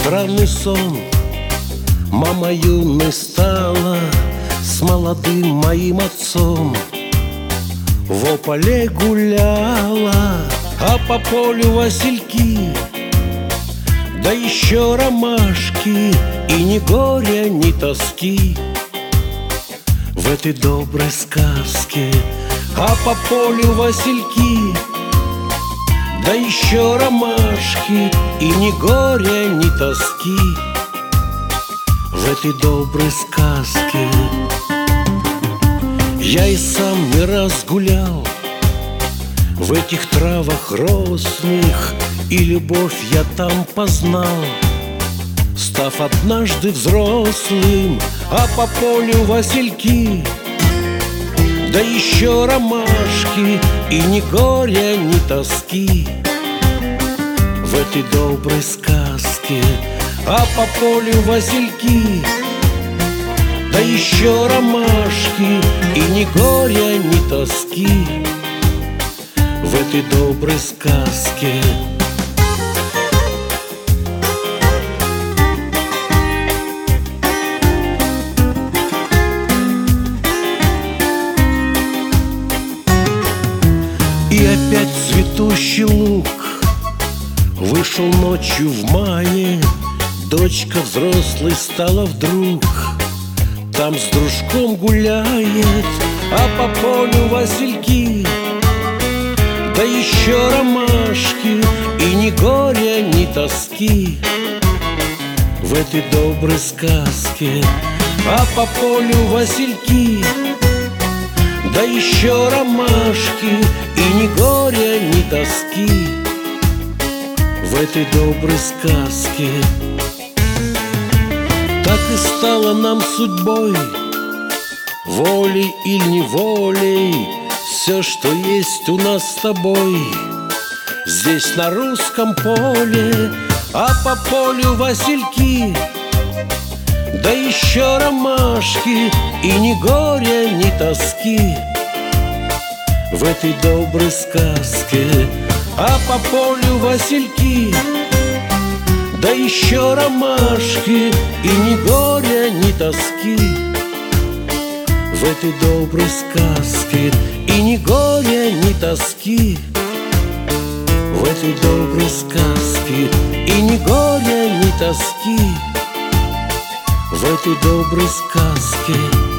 странный сон. Мама юной стала с молодым моим отцом. Во поле гуляла, а по полю васильки, да еще ромашки, и ни горя, ни тоски. В этой доброй сказке, а по полю васильки, да еще ромашки, и ни горя, ни тоски. В этой доброй сказке я и сам не раз гулял в этих травах росных, и любовь я там познал, став однажды взрослым, а по полю васильки, да еще ромашки, и ни горя, ни тоски. В этой доброй сказке, а по полю васильки, да еще ромашки, и ни горя, ни тоски. В этой доброй сказке. И опять цветущий луг вышел ночью в мае. Дочка взрослой стала вдруг, там с дружком гуляет, а по полю васильки, да еще ромашки, и ни горя, ни тоски. В этой доброй сказке, а по полю васильки, да еще ромашки, и ни горя, ни тоски. В этой доброй сказке. Так и стало нам судьбой, волей или неволей, все, что есть у нас с тобой здесь на русском поле, а по полю васильки, да еще ромашки, и ни горя, ни тоски. В этой доброй сказке, а по полю васильки, да еще ромашки, и ни горя, ни тоски. В этой доброй сказке, и ни горя, ни тоски. В этой доброй сказке, и ни горя, ни тоски. В этой доброй сказке.